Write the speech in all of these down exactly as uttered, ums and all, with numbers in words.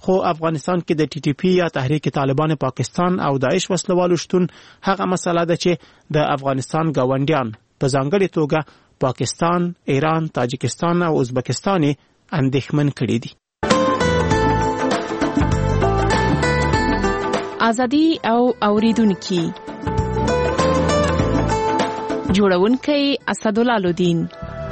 خو افغانستان کې د ټي ټي پی یا تحریک طالبان پاکستان او داعش وسلوالو شتون هغه مسله ده چې د افغانستان ګاونډیان په ځانګړي توګه پاکستان، ایران، تاجکستان او ازبکستان اندېښمن کړي دي. ازادي او اوریدونکو جوړونکي اسدالله لودین.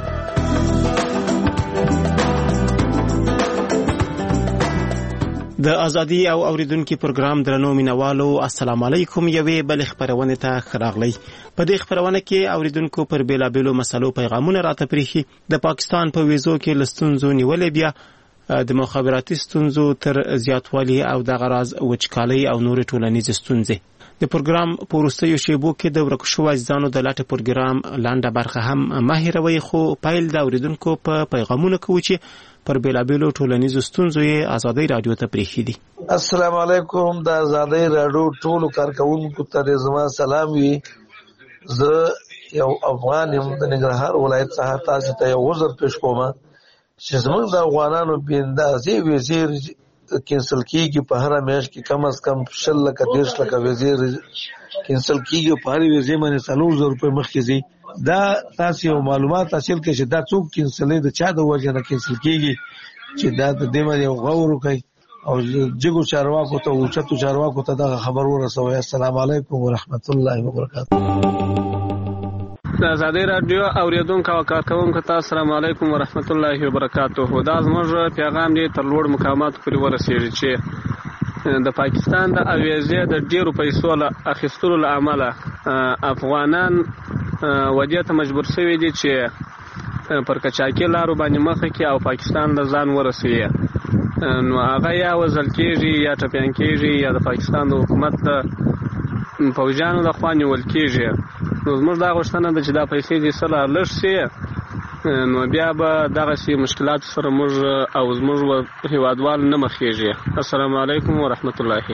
د ازادي او اوریدونکو پروګرام درنو مینوالو السلام علیکم. یوې بل خبرونه ته خراغلی. په دې خبرونه کې اوریدونکو پر بیلابیلو مسلو پیغامونه راته پریخي. د پاکستان په ویزو کې لستونزو نیولې بیا د مخابراتي ستونزو تر زیاتوالي او د غراض وچکالي او نور ټولنیز ستونزې. د پروګرام په وروستیو شیبو کې د ورکو شوو عزیزانو د لاټه پروګرام لاندې برخه هم ماهروي، خو پایل د اوریدونکو په پیغامونو کوي چې پر بیلابیلو ټولنیزو ستونزو یې ازادي رادیو ته پریخي دي. السلام علیکم. د ازادي رادیو ټولو کارکونکو ته زما سلام وي. زه یو افغان یم د ننګرهار ولایت څخه تاسو ته یو عذر پیش کوم چې زموږ د افغانانو بیندازي وزیر کینسل کیږي. په هر میاشت کې کم از کم شل لکه دیرش لکه وزیر کینسل کیږي. په هر وزیر باندې څلور زره روپۍ مخکې ځي. دا تاسو یو معلومات حاصل کړئ چې دا څوک کینسلې د چا د وجه نه کینسل کیږي، چې دا د دې باندې غور وکړي او جګو چارواکو ته او چتو چارواکو ته دا خبر ورسوي. السلام علیکم ورحمت الله وبرکاته. د ازادي رادیو اوریدونکو او کارکونکو ته السلام علیکم ورحمت الله وبرکاته. دا زموږ پیغام دی تر لوړ مقامات پورې ورسیږي چې د پاکستان د اویزې د ډیرو پیسو له اخیستلو له امله افغانان ودې ته مجبور شوي دي چې پر کچاکي لارو باندې مخه کې او پاکستان د ځان ورسوي. نو هغه یا وزل کېږي یا ټپیان کېږي یا د پاکستان د حکومت د فوجانو د خوا نیول کېږي. نو زموږ دا غوښتنه ده چې دا پیسې دې سره لږ شي، نو بیا به دغسې مشکلات سره موږ او زموږ هیوادوال نه مخېږي. السلام علیکم ورحمت الله.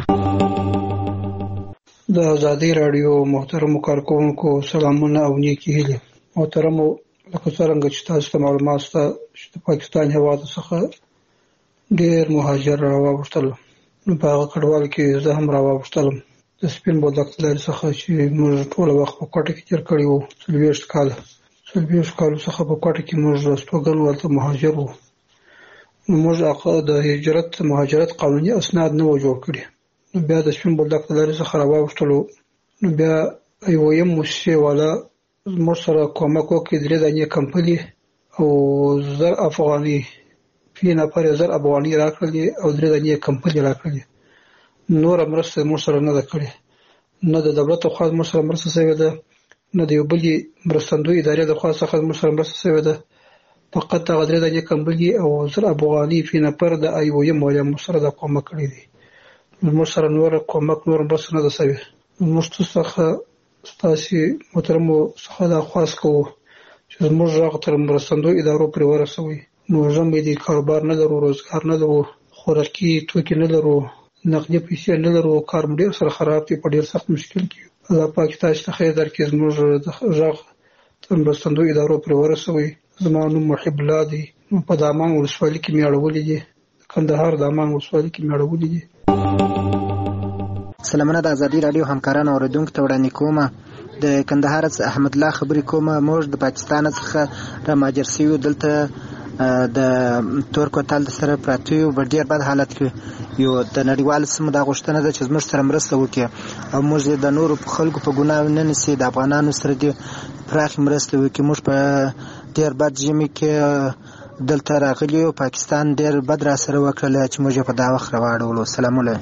د ازادي رادیو محترمو کارکونکو سلامونه او نیکې هیلې. محترمو، لکه څرنګه چې تاسو ته معلومات شته چې د پاکستان هېواد څخه ډېر مهاجر راواوښتل، نو په هغه کډوال کې زه هم راواوښتلم. د سپین بولدک لارې څخه چې موږ ټوله وخت په کوټه کې تېر کړی وو، څلوېښت کاله څلوېښت کالو څخه په کوټه کې موږ استوګن ولته مهاجر وو. نو موږ د هجرت مهاجرت قانوني اسناد نه وو جوړ کړي. نو بیا د سپین بولدک لارې څخه راواوښتلو. نو بیا یو یم موسسې والا موږ سره کومک وکړي. درې دانې کمپنۍ او زر افغاني فی نفر زر افغاني راکړلې او درې دانې کمپنۍ راکړلې. نور مرسته موږ سره نه ده کړې، نه د دولت خوا موږ سره مرسته شوې ده، نه د یو بلې مرستندوی ادارې د خوا څخه موږ سره مرسته شوې ده. فقط هغه درې دانې کمپنۍ او زر افغاني فی نفر د ای او یم والا موږ سره د کومک کړی دی. موږ سره نور کومک نور مرسته نه ده شوې. موږ څخه ستاسو محترمو څخه دا خواست کوو چې زموږ غږ تر مرستندوی ادارو پورې ورسوي. موږ هم دې کاروبار نه لرو، روزګار نه لرو، خوراکي توکي نه لرو، نقدي پیسې نه لرو، کار مو ډېر سره خراب دی، په ډېر سخت مشکل کې یو. الله پاک تاسو ته خیر درکړي. زموږ غږ تر مرستندوی ادارو پورې ورسوي. زما نوم محب الله دی. په دامان ولسوالۍ کې مې اړولې دي، کندهار دامان ولسوالۍ کې مې اړولې دي. سلامونه د ازادي رادیو همکارانو اوریدونکو ته وړاندې کوم. د کندهار څخه احمد الله خبرې کوم. موږ د پاکستان څخه را مهاجر شوي، دلته د تور کوتل سره پراته یو، په ډېر بد حالت کې یو. د نړیوالو سیمو دا غوښتنه ده چې زموږ سره مرسته وکړي او موږ د نورو په خلکو په ګناه نه نیسي. د افغانانو سره دې پراخې مرسته وکړي. موږ په ډېر بد ژمي کې دلته راغلي یو. پاکستان ډېر بد را سره وکړل چې موږ په دا وخت راواړولو. سلام علیکم.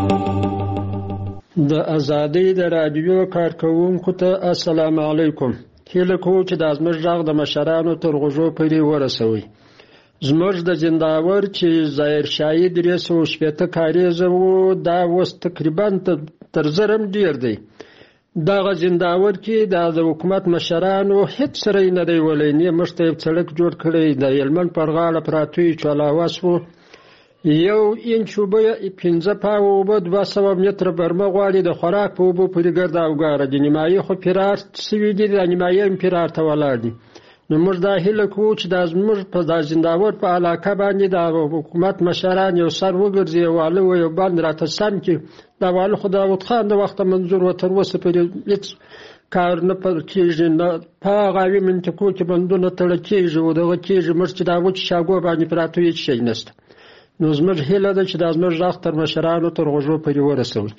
د ازادۍ د رادیو کارکونکو ته السلام علیکم. هیله کوو چې دا زموږ غږ د مشرانو تر غوږو پورې ورسوي. زموږ د زنداور چې ظاهر شاهي درې سوه شپېته کاریزه وو، دا اوس تقریبا تر زر هم ډېر دی. دغه زنداور کې د حکومت مشرانو هېڅ سره یې نه دی ولی. نه موږ ته یو سړک جوړ کړی، د هلمند پر غاړه پراته یو چالاواس وو، یو انچ اوبه پنځه پاوه اوبه دوه سوه متره برمه غواړي. د خوراک په اوبو پورې ګرد او ګاره دي. نیمایي خو فرار سوي دي، د نیمایي هم فرار ته ولاړ دي. نو موږ دا هیله کوو چې دا زموږ په دا زنداور په علاقه باندې د حکومت مشران یو سر وګرځي او واله یو باندې راته سم کړي. دا واله خو داود خان د وخته منظور و تر اوسه پورې هېڅ کار نه پر کېږي، نه په هغه هغې منطقو کې بندونه تړل کېږي او دغه کېږي، موږ چې دا وچې شاګو باندې پراته هېڅ شی نشته. نو زموږ هیله ده چې دا زموږ غږ تر مشرانو تر غوږو پورې ورسوي.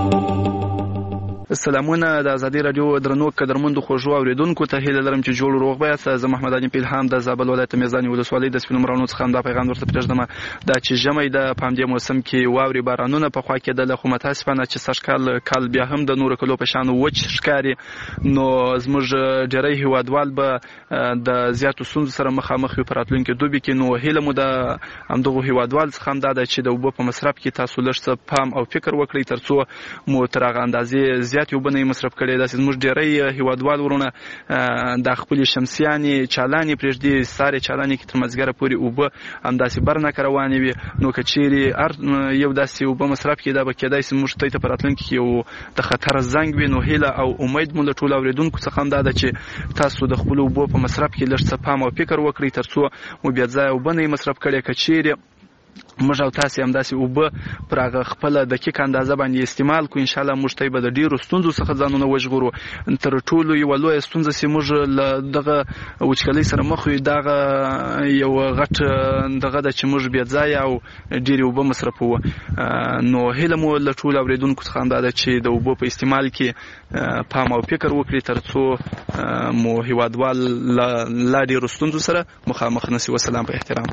سلامونه د ازادي رادیو درنو قدرمندو خوږو اوریدونکو ته هیله لرم چې جوړ روغ بیاست. زه محمد علي پیلهام د زابل ولایت میزاني ولسوالۍ د سپین مرانو څخه دا پیغام ورته پرېږدم دا چې ژمی د په همدې موسم کې واورې بارانونه په خوا کېدل، خو متاسفانه چې سږکال کال بیا هم د نورو کلو په شان وچ ښکاري. نو زموږ ډېری هیوادوال به د زیاتو ستونزو سره مخامخ وي په راتلونکي دوبي کې. نو هیله مو د همدغو هیوادوال څخه هم دا ده چې د اوبو په مصرف کې تاسو لږ څه پام او فکر وکړئ تر څو مو تر هغه اندازې زیات اوبه نه مصرف کړي. داسې زموږ ډېری هیوادوال ورونه د خپلې شمسیانې چالانې پرېږدي، سارې چالانې کې تر مازدیګره پورې اوبه همداسې برنکه روانې وي. نو که چیرې هر یو داسې اوبه مصرف کړي دا به کېدای شي زموږ ته په راتلونکي کې یو د خطر زنګ وي. نو هیله او امید مو له ټولو اورېدونکو څخه هم دا ده چې تاسو د خپلو اوبو په مصرف کې لږ څه پام او فکر وکړئ تر څو مو بې ځایه اوبه نه مصرف کړي. که چیرې موږ او تاسې همداسې اوبه پر هغه خپله دقیق اندازه باندې استعمال کړو، انشاءالله موږ ته به د ډېرو ستونزو څخه ځانونه وژغورو. تر ټولو یوه لویه ستونزه چې موږ له دغه وچکلۍ سره مخ یو دغه یو غټ دغه ده چې موږ بې ځایه او ډېرې اوبه مصرفوو. نو هیله مو له ټولو اورېدونکو څخه همدا ده چې د اوبو په استعمال کې پام او فکر وکړي تر څو مو هیوادوال له لا ډېرو ستونزو سره مخامخ نه شي. وسلام په احترام.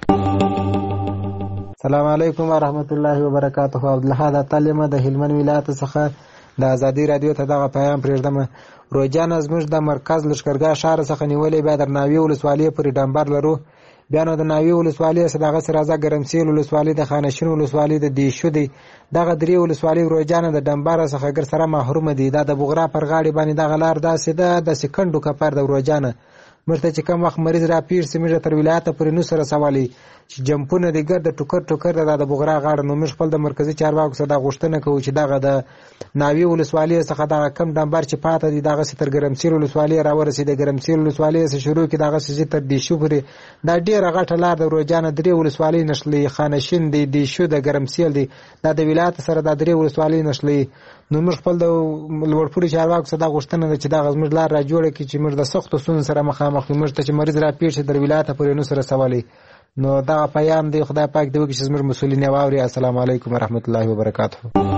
السلام علیکم ورحمت الله وبرکاته. عبدالحاد طالمه د هلمند ولایت څخه د ازادي رادیو ته دغه پیغام پرېږدم. روجانه زموږ د مرکز لښکرګاه ښار څخه نیولې بیا در ناوې ولسوالۍ پورې ډمبر لرو. بیا نو د ناوې ولسوالۍ څخه دغسې راځه ګرمسیل ولسوالۍ د خانشین ولسوالۍ د دیشو دی. دغه درې ولسوالۍ روجانه د ډمبر څخه ګر سره محرومه دي. دا د بغرا پر غاړې باندې دغه لار داسې ده د سکندو کپر د روجانه موږ ته چې کوم وخت مریض را پېښ شي موږ تر ولایته پورې نو سره سوالي چې جمپونه د ګرد ټوکر ټوکر د د بغرا غاړه. نو موږ خپل د مرکزي چارواکو سره دا غوښتنه کوو چې دغه د ناوې ولسوالۍ څخه دغه کم ډمبر چې پاته دي دغسې تر ګرمسیر ولسوالۍ راورسېد. د ګرمسیر ولسوالۍ څخه شروع کړي دغسې ځي تر دیشو پورې. دا ډېره غټه لار د روجانه درې ولسوالۍ نښلوي، خانشین دی، دیشو د ګرمسیل دی، دا د ولایت سره دا درې ولسوالۍ نښلوي. نو موږ خپل د لوړپوړي چارواکو سره دا غوښتنه ده چې دغه زموږ لار را جوړه کړي چې موږ د سختو ستونزو سره مخامخ یو. موږ ته چې مریض را پېښ شي تر ولایته پورې نو سره سوالي. نو دغه پیام دی خدای پاک دی وکړي چې زموږ مسؤلین یې واوري. السلام علیکم ورحمت الله وبرکاته.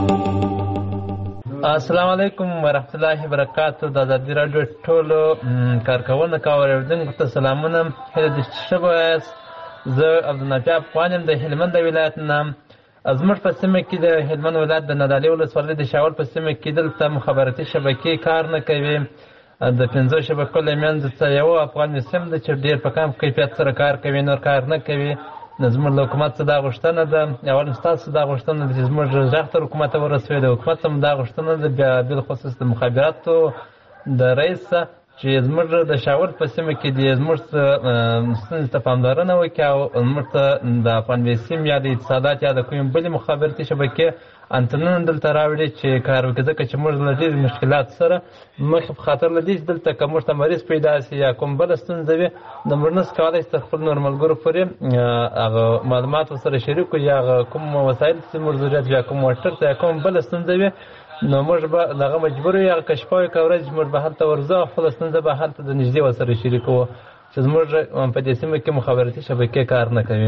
السلام علیکم ورحمت الله وبرکاته. د ازادي راډیو ټولو کارکوونکو او اورېدونکو ته سلامونه. هیله ده چې ښه به یاست. زه عبدالنافع افغان یم د هلمند ولایت نه. زموږ په سیمه کې د هلمند ولایت د نادعلي ولسوالۍ د شاول په سیمه کې دلته مخابراتي شبکې کار نه کوي. د پنځو شبکو له منځه څه یو افغان سیم ده چې ډېر په کم کیفیت سره کار کوي، نور کار نه کوي. نو زموږ له حکومت څخه دا غوښتنه ده، اول ستاسو دا غوښتنه ده چې زموږ غږ تر حکومت ورسوي. د حکومت هم دا غوښتنه ده بیا بالخصوص د مخابراتو د رئیس چې زموږ د شاول په سیمه کې د زموږ ستونزې ته پاملرنه وکړي او زموږ ته د افغان سیم یا د اتصالات یا د کومې بلې مخابراتي شبکې انتنونه دلته راوړي چې کار وکړي. ځکه چې موږ له ډېرې مشکلات سره مخ په خاطر له دې چې دلته که موږ ته مریض پیدا شي یا کوم بله ستونزه وي نو موږ نشو کولی چې تر خپل نور ملګرو پورې هغه معلومات ورسره شریک کړو یا هغه کوم وسایل چې موږ ضرورت یا کوم موټر ته یا کوم بله ستونزه وي نو موږ به دغه مجبور یو هغه که شپه وي که ورځ موږ به هلته ورځو او خپله ستونزه به هلته د نږدې ورسره شریکوو چې زموږ په دې سیمه کې مخابراتي شبکې کار نه کوي.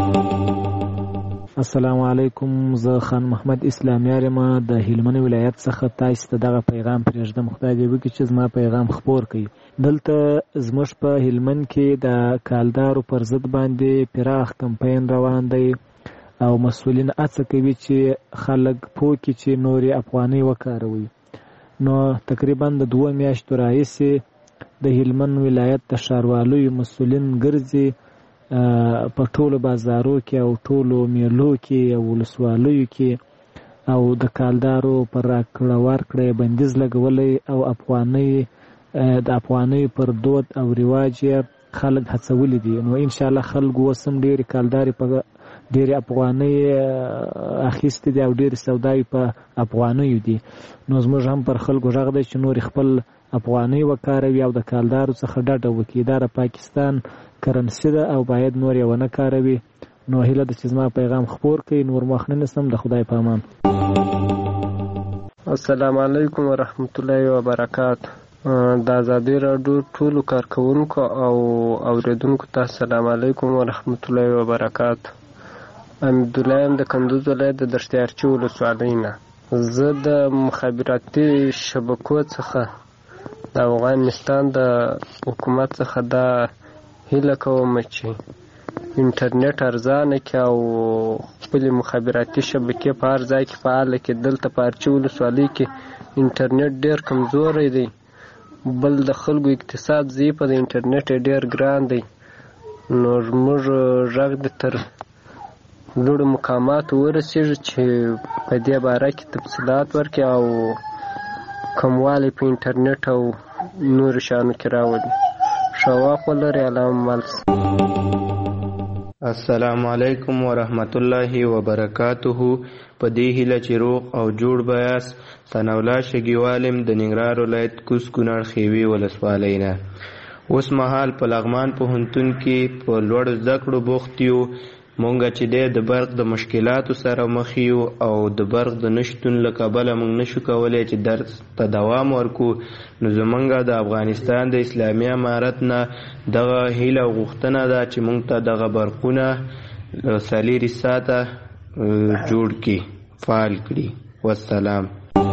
السلام علیکم. زه خان محمد اسلامیار یم د هلمند ولایت څخه. تاسو ته دغه پیغام پرېږدم. خدای دې وکړي چې زما پیغام خپور کړي. دلته زموږ په هلمند کې د کالدارو پر ضد باندې پراخ کمپاین روان دی او مسؤلین هڅه کوي چې خلک پوه کړي چې نورې افغانۍ وکاروي. نو تقریبا د دوه میاشتو راهیسې د هلمند ولایت د ښاروالیو مسؤلین ګرځي په ټولو بازارو کې او ټولو میلو کې او ولسوالیو کې او د کالدارو پر راکړه ورکړه بندیز لګولی او افغانۍ د افغانۍ پر دود او رواج خلک هڅولی دي. نو انشاءالله خلکو اوس هم ډېرې کالدارې په ډېرې افغانۍ اخیستې دي او ډېرې سوداوي په افغانیو دي. نو زموږ هم پر خلکو غږ دی چې نور خپل افغانۍ وکاروي او د کالدارو څخه ډډه وکړي. دا د پاکستان کرنسي ده او باید نور یې ونه کاروي. نو هیله ده چې زما پیغام خپور کړئ. نور مخ نه نیسم. د خدای په امان. السلام علیکم ورحمت الله وبرکاته. د ازادي راډیو ټولو کارکونکو او اوریدونکو ته السلام علیکم ورحمت الله وبرکاته. حمید الله یم د کندوز ولایت د دشتیارچي ولسوالۍ نه. زه د مخابراتي شبکو څخه د افغانستان د حکومت څخه دا هیله کوم چې انټرنیټ ارزانه کړي او خپلې مخابراتي شبکې په هر ځای کې فعاله کړي. دلته په ارچي ولسوالۍ کې انټرنیټ ډېر کمزوری دی. بل د خلکو اقتصاد ضعیف دی. انټرنیټ یې ډېر ګران دی. نو زموږ غږ د تر لوړو مقاماتو ورسېږي چې په دې باره کې تفصیلات ورکړي او کموالی په انټرنیټ او نورو شیانو کې راولي. ښه وخت ولرئ. اللهم ملس. السلام علیکم ورحمت الله وبرکاته. په دې هیله چې روغ او جوړ بیاس. ثناءالله شګیوالم د ننګرهار ولایت کوز کونړ خیوي ولسوالۍ نه. اوس مهال په لغمان پوهنتون کې په لوړ زده کړو بوخت یو. مونږ چې د برق د مشکلاتو سره مخ یو او د برق د نشتون له کبله مونږ نشو کولی چې درس ته دوام ورکو. نو زمونږ د افغانستان د اسلامي امارت نه دغه هیله او غوښتنه ده چې مونږ ته دغه برقونه څلېرې ساعته جوړ کړي، فعال کړي. والسلام.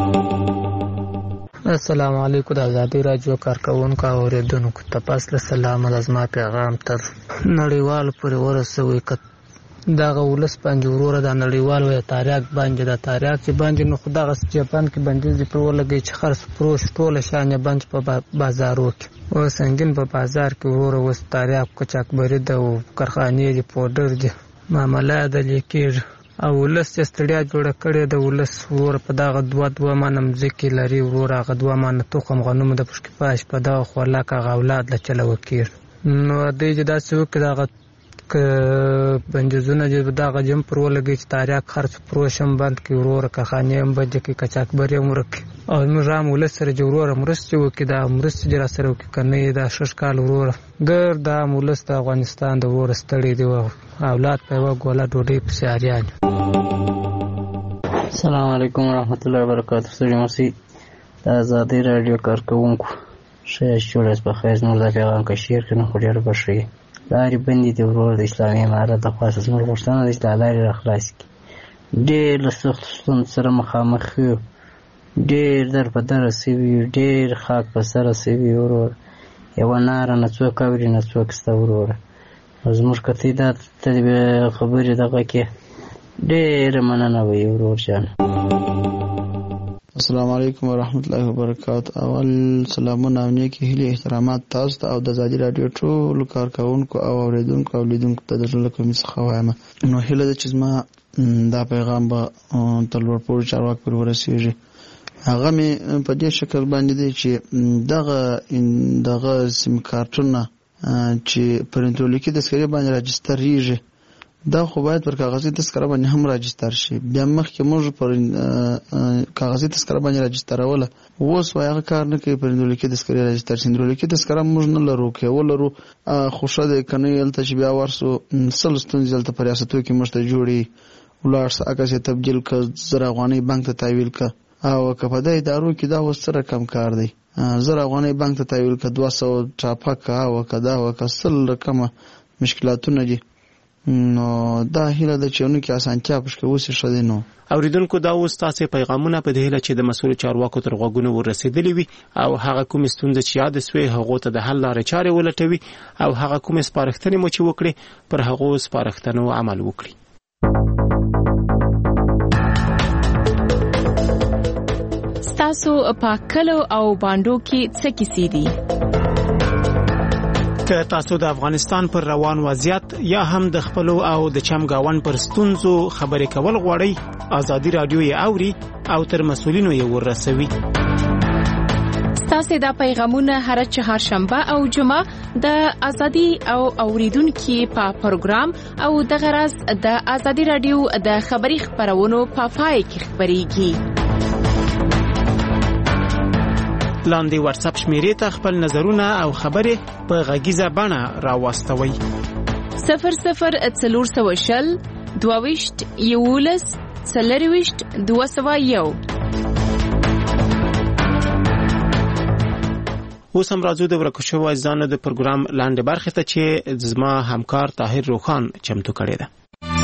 السلام علیکم. د ازادي راډیو کارکونکو او اوریدونکو ته پاس له سلام د زما پیغام تر نړیوالو پورې ورسوئ. که دغه ولس باندې وروره د نړیوال وایي تاریاک باندې د تاریاک چې باندې نو خو دغه جاپان کې بندیز پرې ولګوي چې خرڅ فروش ټوله شیان یې بند په بازارو کې. اوس سنګین په بازار کې وروره اوس تاریاک قاچاقبري ده او کارخانې دي، پوډر دي، معامله ده لیکېږي او ولس چې ستړیا جوړه کړې ده. ولس وروره په دغه دوه دوه مانه مځکې لري. وروره هغه دوه مانه تخم غنمو د پشکې پاش په دغه خوراک هغه اولاد له چلوه کېږي. نو دوی چې داسې وکړي دغه که بندیزونه چې دغه جم پر ولګوي چې تاریاک خرڅ فروش هم بند کړي، وروره کارخانې هم بندې کړي، قاچاقبري هم ورک کړي او زموږ عام ولس سره چې وروره مرستې وکړي. دا مرستې چې راسره وکړي که نه یې دا شش کال وروره ګرد د عام ولس د افغانستان د وروره ستړي دي. اولاد په یوه ګوله ډوډۍ پسې اریان. السلام علیکم ورحمت الله وبرکاته. ستړي مشئ. د ازادي راډیو کارکوونکو ښه یاست؟ جوړ یاست؟ په خیر. زموږ دا پیغام که شیر کړي نو خو ډېر به ښه وي. لارې بندې دي ورور د اسلامي امارت د خوا څخه زموږ غوښتنه ده چې دا لارې راخلاصې کړي. ډېر له سختو ستونزو سره مخامخ یو، ډېر در په دره سوي یو، ډېر خاک په سره سوي یو وروره. یوه ناره نه څوک اوري نه څوک شته وروره. زموږ که ته دا خبرې دغه کې ډېره مننه به یې ورور جان. السلام علیکم ورحمت الله وبرکاته. اول سلامونه او نیکې هیلې احترامات تاسو ته او د ازادي راډیو ټولو کارکوونکو او اوریدونکو او لیدونکو ته د زړه له کومې څخه وایم. نو هیله ده چې زما دا پیغام به تر لوړ پوړو چارواکو پورې ورسېږي. هغه مې په دې شکل باندې دی چې دغه دغه سیم کارتونه چې پر انټرلیکي تذکرې باندې راجستریږي دا خو باید پر کاغذي تذکره باندې هم راجستر شي. بیا مخکې موږ پر کاغذي تذکره باندې راجستروله، اوس وایي هغه کار نه کوي. پر انټرلیکي تذکرې راجستر شي. انټرلیکي تذکره موږ نه لرو، که یې ولرو خو ښه دی، که نه یې هلته چې بیا ورسو سل ستونزې هلته په ریاستو کې موږ ته جوړي. ولاړ شه عکس یې تبدیل که، زر افغانۍ بانک ته تحویل که، او که په دې ادارو کې دا اوس څه رقم کار دی، زر افغانۍ بانک ته تحویل که، دوه سوه ټاپه که، او که دا او که سل رقمه مشکلاتونه دي. نو دا هیله ده چې نو کې اسانتیا پښکه وسی شوه. نو اوریدونکو دا اوس تاسو پیغامونه په دې هیله چې د مسؤل چارواکو تر غوږونو ورسېدلې وي او هغه کوم ستونزې چې یاد سوي هغه ته د حل لارې چارې ولټوي او هغه کوم سپارښتنې مو چې وکړي پر هغه سپارښتنو عمل وکړي. تاسو په کلو او باندو کې څه کیسې دي؟ که تاسو د افغانستان پر روان وضعیت یا هم د خپلو او د چمګاون پر ستونزو خبرې کول غواړئ، ازادي راډیو یې اوري او تر مسؤلینو یې ورسوي. ستاسو دا پیغامونه هر چهارشنبه او جمعه د ازادي او اوریدونکو په پروګرام او د غرض د ازادي راډیو د خبري خبرونو په پای کې خبريږي. لاندې واتس اپ شمیرې ته خپل نظرونه او خبرې په غږیزه بڼه راواستوئ. صفر صفر څلور سوه شل دوه ویشت یولس څلور ویشت دوه سوه یو. اوس هم راځو د ورکو شوو عزیزانو د پروګرام لاندې برخې ته چې زما همکار طاهر روخان چمتو کړی ده.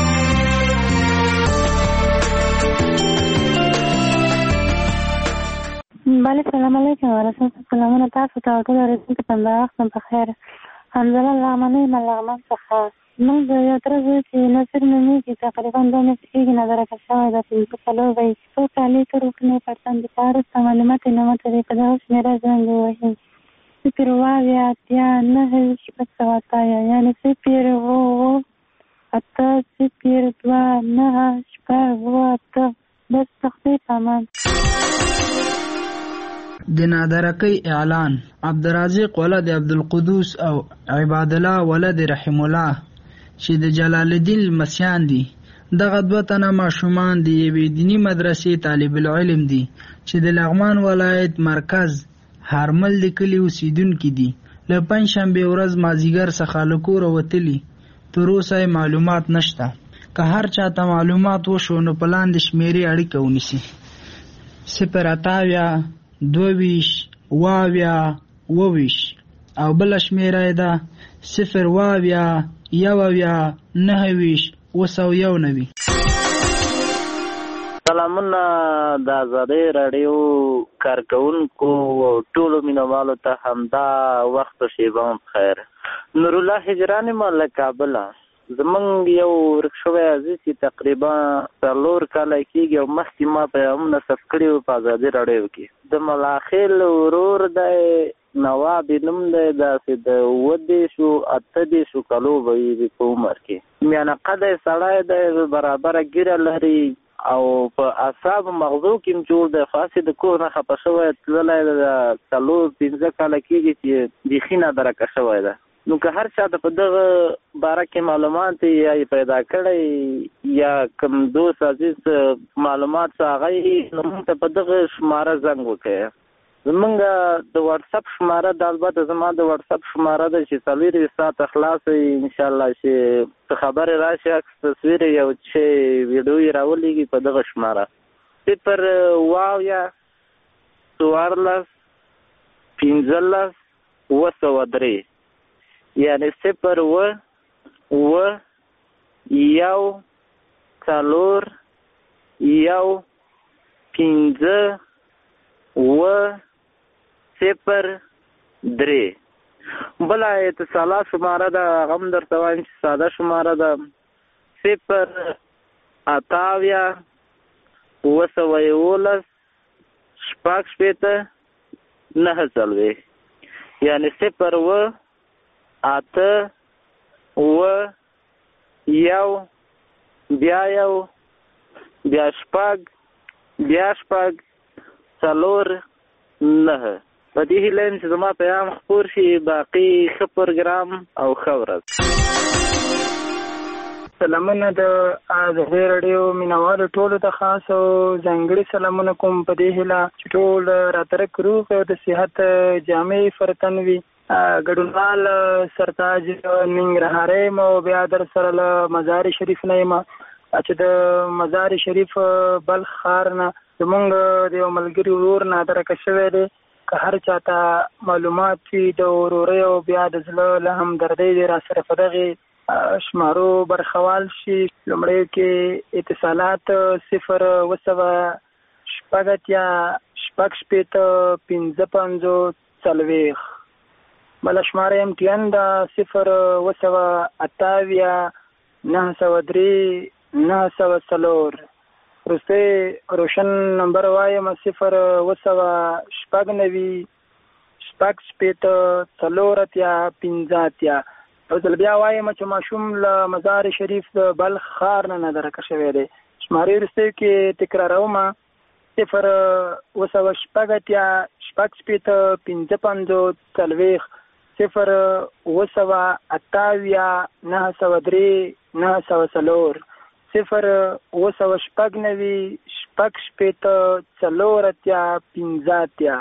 بله سلام علیکم ورحمت سلامونه تاسو ته ټول ورځې ته په وخت په خیر. حمزله لغمنۍ ملغمن څخه موږ د یو تر زوی چې نصر نومیږي تقریبا دوه میاشتې کېږي نظرکه شوی ده چې په څلور به یې څو کالي تر وکنې پرتن د کار وروسته معلومات یې نه مته دی په دغه شمېره زنګ ووهي صفر اوه اویا اتیا نهه شپږ سوه اتیا یعنې صفر اوه اوه اته صفر دوه نهه شپږ اوه اته بس تخفیف امان. د نادرکۍ اعلان عبدالرازق ولد عبدالقدوس او عباد الله ولد رحم الله چې د جلال الدین المسیان دي. دغه دوه تنه ماشومان د یوې دیني مدرسې طالب العلم دي چې د لغمان ولایت مرکز هارمل د کلي اوسیدونکي دي. له پنجشنبې ورځ مازدیګر څخه له کوره وتلي، تر اوسه معلومات نشته. که هر چاته معلومات وشو نو په لاندې شمیرې اړیکه ونیسي: صفر اتاویا دوه ویشت اوه اویا اوه ویشت او بله شمیره یې ده صفر اوه اویا یو اویا نهه ویشت اوه سوه یو نوي. سلامونه د آزادۍ راډیو کارکوونکو ټولو مینوالو ته همدا وخت و شیبه هم خیر. نورالله هجران یم له کابله. زمونږ یو ورک شوی عزیز چې تقریبا څلور کاله کېږي او مخکې ما پیغام نصب کړي وو په ازادي راډیو کې. د ملاخیل ورور دی نواب نوم دی، داسې د اووه دېرشو اته دېرشو کالو به وي په عمر کې. میانه قده سړی دی، برابره ګیره لري او په اعصابو مغزو کې هم جوړ دی. خو هسې د کور نه خفه شوی تللی د څلور پنځه کاله کېږي چې بیخي نادرکه شوی ده. نو که هر چا ته په دغه باره کې معلومات یا یې پیدا کړی یا کوم دوست عزیز معلومات څه هغه یې نو موږ ته په دغه شماره زنګ وکړئ. زمونږ د واتساپ شماره د البته زما د واتساپ شماره ده چې څلورویشت ساعته خلاصه وي انشاءالله چې څه خبرې راشي عکس تصویر یو چې ویډیو یې راولېږي په دغه شماره صفر اوه اویا څوارلس پنځلس اوه سوه درې یعنی صفر اوه اوه یو څلور یو پنځه اوه صفر درې. بله اتصالات شماره ده هغه هم درته وایم چې ساده شماره ده صفر اته اویا اوه سوه یولس شپږ شپېته نهه څلوېښت یعنې صفر اوه اته اوه یو بیا یو بیا شپږ بیا شپږ څلور نهه. په دې هیله یم چې زما پیغام خپور شي. باقي ښه پروګرام او ښه ورځ. سلامونه د آزادۍ راډیو مینوالو ټولو ته خاص او ځانګړي سلامونه کوم په دې هیله چې ټول راترک روغ او د صحت جامې فرتن وي. ګډونوال سرتاج ننګرهاری یم او بیا در سره له مزار شریف نه یم چې د مزار شریف بلخ ښار نه زمونږ د یو ملګري ورور نادرکه شوی دی. که هر چاته معلومات وي د ورورۍ او بیا د زړه له همدردۍ دی را سره په دغې شمارو برخوال شي. لومړی کې اتصالات صفر اوه سوه شپږ اتیا شپږ شپېته پنځه پنځوس څلوېښت. بله شماره ام ټي ان ده صفر اوه سوه اته اویا نهه سوه درې نهه سوه څلور. وروستی روشن نمبر وایم صفر اوه سوه شپږ نوي شپږ شپېته څلور اتیا پنځه اتیا. یو ځل بیا وایم چې ماشوم له مزار شریف د بلخ ښار نه نادرکه شوی دی. شمارې وروستیو کې تکراروم صفر اوه سوه شپږ اتیا شپږ شپېته پنځه پنځوس څلوېښت صفر اوه سوه اته اویا نهه سوه درې نهه سوه څلور صفر اوه سوه شپږ نوي شپږ شپېته څلور اتیا پنځه اتیا.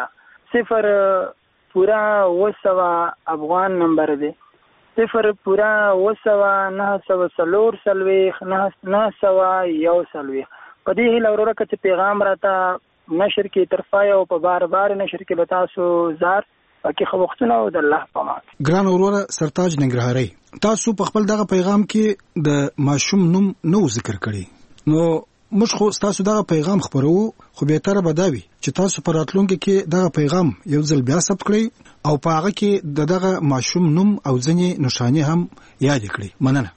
صفر پورا اوه سوه افغان نمبر دی. صفر پورا اوه سوه نهه سوه څلور څلوېښت نهه سوه یو څلوېښت. په دې هیله وروره که چې پیغام راته نشر کې طرفای او په بار بار نشر کې به تاسو زار پکې ښه وختونه او د الله په امان. ګران وروره سرتاج ننګرهاري، تاسو په خپل دغه پیغام کې د ماشوم نوم نو ذکر کړی، نو موږ خو تاسو دغه پیغام خبرو، خو به تر بداوي چې تاسو پر راتلونکي کې دغه پیغام یو ځل بیا ثبت کړئ او په هغه کې د دغه ماشوم نوم او ځینې نښانې هم یاد کړئ. مننه.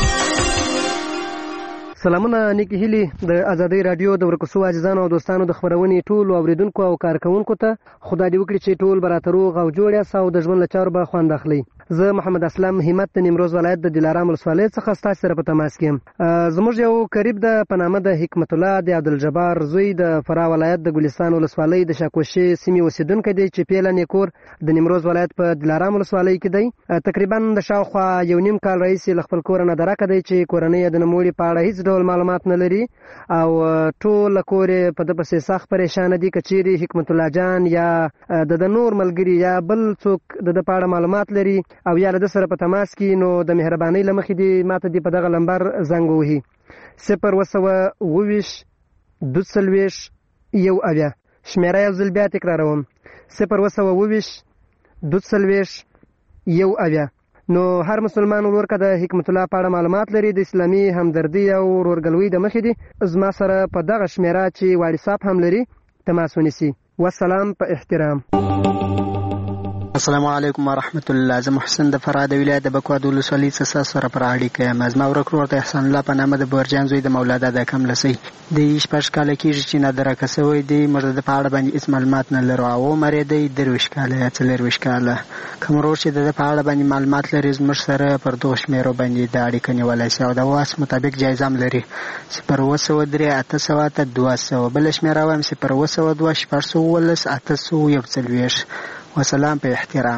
سلامونه نیکی هیلی د ازادي رادیو د ورکوسو عزیزانو او دوستانو د خبرونې ټول اوریدونکو او کارکونکو ته خدای دې وکړي چې ټول براتروغ او جوړ یاست او د ژوند له چارو به خوند اخلي. زه محمد اسلام همت د نیمروز ولایت د دلارام ولسوالۍ څخه ستاسو سره په تماس کې یم. زموږ یو قریب د په نامه د حکمت الله د عبدالجبار زوی د فراه ولایت د ګلستان ولسوالۍ د شاکوشي سیمې اوسیدونکی دی چې پیله نیکور د نیمروز ولایت په دلارام ولسوالۍ کې دی. تقریبا د شاوخوا یو نیم کال راهیسې له خپل کور نه درکه دی چې کورنۍ د نوموړي په اړه هیڅ ډول معلومات نه لري او ټول کور په د پسې سخت پریشان دي. کچيري حکمت الله جان یا د نور ملګری یا بل څوک د د پاړه معلومات لري او یا د سره په تماس کې، نو د مهرباني لمخې دی ماته دی په دغه لمبر زنګ وهي صفر وسوه اوویش دوڅلویش یو اویا. شمیره یو ځل بیا تکراروم، صفر وسوه اوویش دوڅلویش یو اویا. نو هر مسلمان ورور که د حکمت الله په اړه معلومات لري د اسلامي همدردي او ورورګلوۍ د مخې دی زما سره په دغه شمیره چې واتساپ هم لري تماس ونیسي. والسلام په احترام. السلام علیکم ورحمت الله. زه محسن د فراه د ولایت د بکواد ولسوالۍ څخه سره پر اړیکه یم. زما ورک ورور د احسان الله په نامه د بورجان زوی د مولادا د کم لسی د شپږ کاله کېږي چې نادرکه سوی دی. موږ د په اړه باندې هېڅ معلومات نه لرو او عمر یې دی درویشت کاله یا څلرویشت کاله. کوم ورور چې د په اړه باندې معلومات لري زموږ سره پر دغو شمېرو باندې د اړیکه نیولی شي او د واس مطابق جایزه هم لري. صفر اوه سوه درې اته سوه اته دوه سوه. بله شمېره وایم صفر اوه سوه دوه شپږ سوه اوولس اته سوه یو څلوېښت. وسلام په احترام.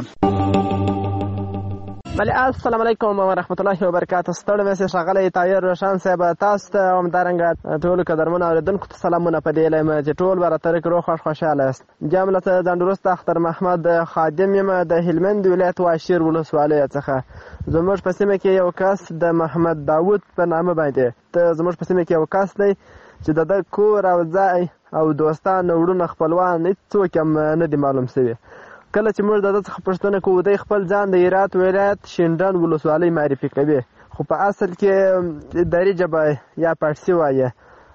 بله السلام علیکم ورحمت الله وبرکاته. ستړی مې ښاغلی طاهر روشن صاحب، تاسو ته همدارنګه ټولو قدرمنو اورېدونکو ته سلامونه په دې یم چې ټول به راته روغ خوښ خوشحاله یاست. جمله ته ځانډوروسته اختر محمد خادم یم د هلمند ولایت واشیر ولسوالۍ څخه. زموږ په سیمه کې یو کس د محمد داود په نامه باندې ته زموږ په سیمه کې یو کس دی چې د ده کور او ځای او دوستان وروڼه خپلوان هېڅوک هم نه دي معلوم شوي. کله چې موږ د ده څخه پوښتنه کوو دی خپل ځان د هرات ولایت شینډن ولسوالۍ معرفي کوي، خو په اصل کې دري ژبه یا پارسي وایي.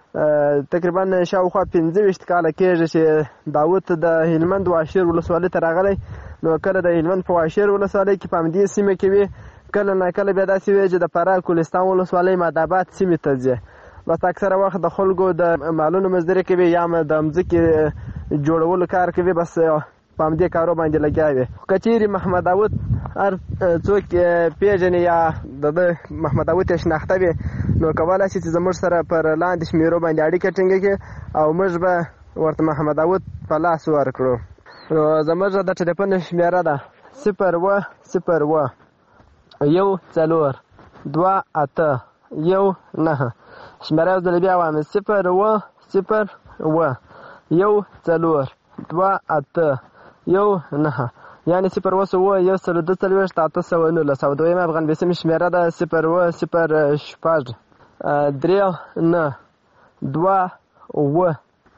تقریبا شاوخوا پنځه ویشت کاله کېږي چې داود د هلمند واشیر ولسوالۍ ته راغلی. نو کله د هلمند په واشیر ولسوالۍ کې په همدې سیمه کې وي، کله ناکله بیا داسې وي چې د فراه ګلستان ولسوالۍ ماداباد سیمې ته ځي. بس اکثره وخت د خلکو د مالونو مزدوري کوي یا د مځکې جوړولو کار کوي، بس په همدې کارو باندې لګیا وي. که چیرې محمد داود هر څوک پیژني یا د ده محمد داود یې شناخته وي نو کولی شي چې زموږ سره پر لاندې شمېرو باندې اړیکه ټینګه کړي او موږ به ورته محمد داود په لاس ورکړو. نو زموږ د ټلیفون شمېره ده صفر اوه صفر اوه یو څلور دوه اته یو نهه. شمېره یو ځل بیا وایم صفر اوه صفر اوه یو څلور دوه اته یو نهه، یعنې صفر اوه سوه یو سلو دوه څلوېښت اته سوه نولس. او دویمه افغان بیسیمې شمېره ده صفر اوه صفر شپږ درې نه دوه اوه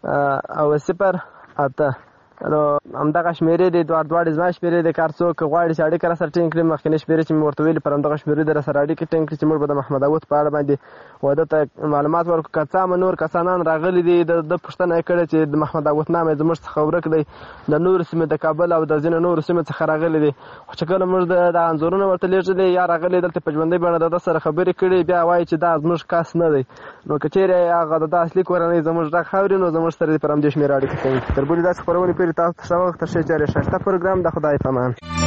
او صفر اته. نو همدغه شمېرې دي دواړه دواړې زما شمېرې دي. که هر څوک غواړي چې اړیکه راسره ټینګ کړي مخکینۍ شمېرې چې مې ورته ویلي پر همدغه شمېرې دي راسره اړیکې ټینګ کړي چې موږ به د محمد داود په اړه باندې واده ته معلومات ورکړو. که څه هم نور کسانان راغلي دي د ده پوښتنه یې کړې چې د محمد داود نام یې زموږ څخه ورک دی، د نورو سیمې د کابل او د ځینو نورو سیمو څخه راغلي دي. خو چې کله موږ د انځورونه ورته لېږلي یا راغلي دلته په ژوندۍ بڼه د ده سره خبرې کړي بیا وایي چې دا زموږ کس نه دی. نو که چیرې هغه د ده اصلي کورنۍ زموږ غږ اوري نو زموږ سره دې پر همدې شمېره اړیکه کوي. تر بلې داسې خپرونې پورې تاسو ته ښه وخت ښه چارې ښایسته پروګرام د خدای پامان.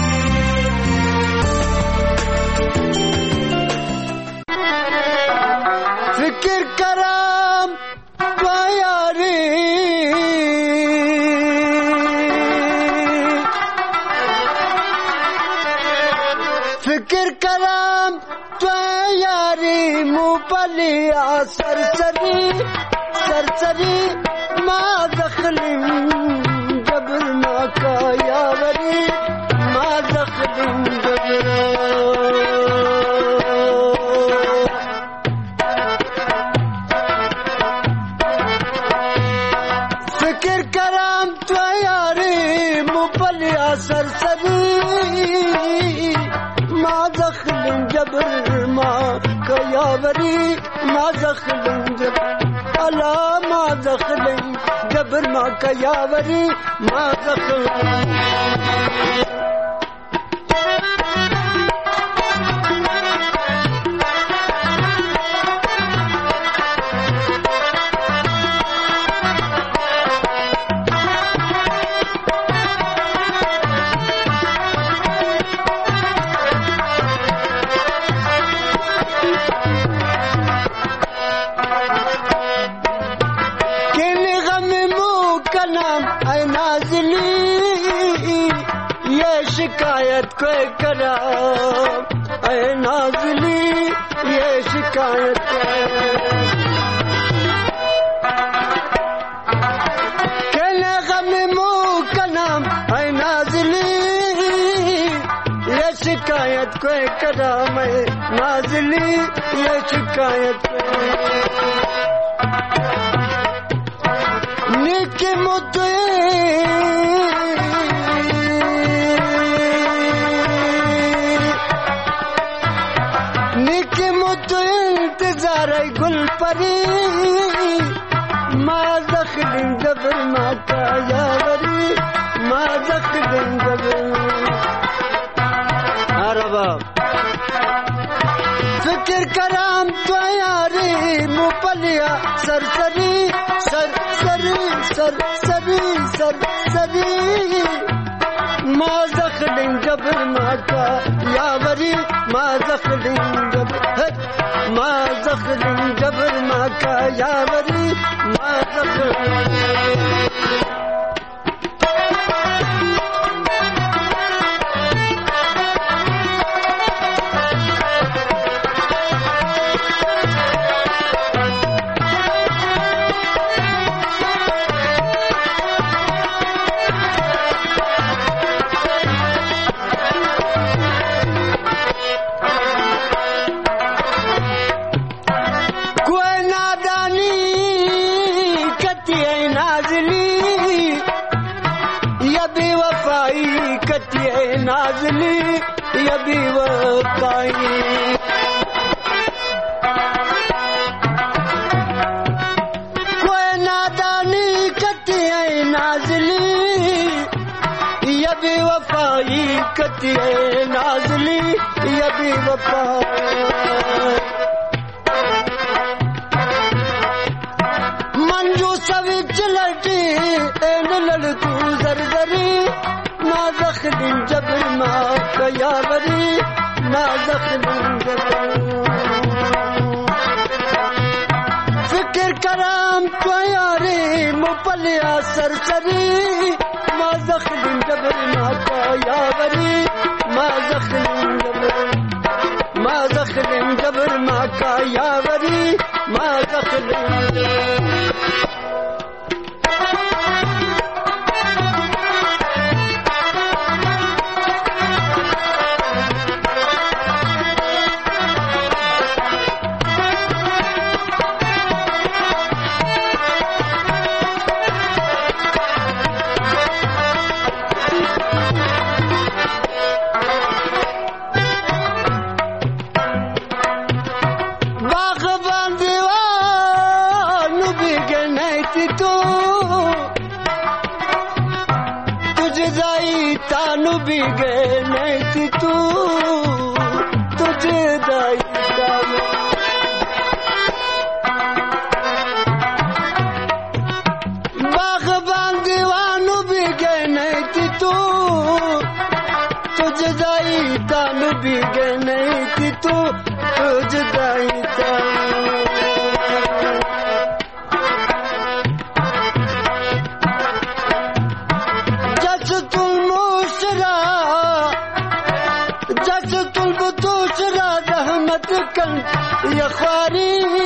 فکر کرم بیاری فکر کرم بیاری مو پلیا سرسری سرسری ما دخلیم جبر ناکای زخلن جبر الا ما زخلن جبر ما كياوري ما زخلن शिकायत कोई करा ऐ नाज़ली ये शिकायत कहने गम मुँह का नाम ऐ नाज़ली ये शिकायत कोई करा मैं नाज़ली ये शिकायत निकी मुद्दे गुल परी माँ ज़ख्लिन जबर माँ का यावरी माँ ज़ख्लिन जबर अरबा फिक्र कराम तो यारी मुपलिया सरसरी सरसरी सरसरी सरसरी माँ ज़ख्लिन जबर माँ का यावरी माँ ज़ख्लिन जबर माँ ज़ख्लिन जबर माँ का यावरी माँ ज़ख्लिन नाज़ली ये भी वफ़ाई कोई नादानी कती है नाज़ली ये भी वफ़ाई कती है नाज़ली ये भी वफ़ाई मंजू सभी चलती एन लड़कू जरजरी माँ ज़ख्लिन जबर माँ का यावरी माँ ज़ख्लिन जबर फिक्र कराम तो यारी मुपलिया सरसरी माँ ज़ख्लिन जबर माँ का यावरी माँ ज़ख्लिन जबर माँ ज़ख्लिन जबर माँ का यावरी माँ ज़ख्लिन भी गए नहीं थी तू तुझे दाई बागबान दीवानू भी गए नहीं थी तू तुझे दाई तानू भी गए नहीं थी तू तुझे दाई يا خواري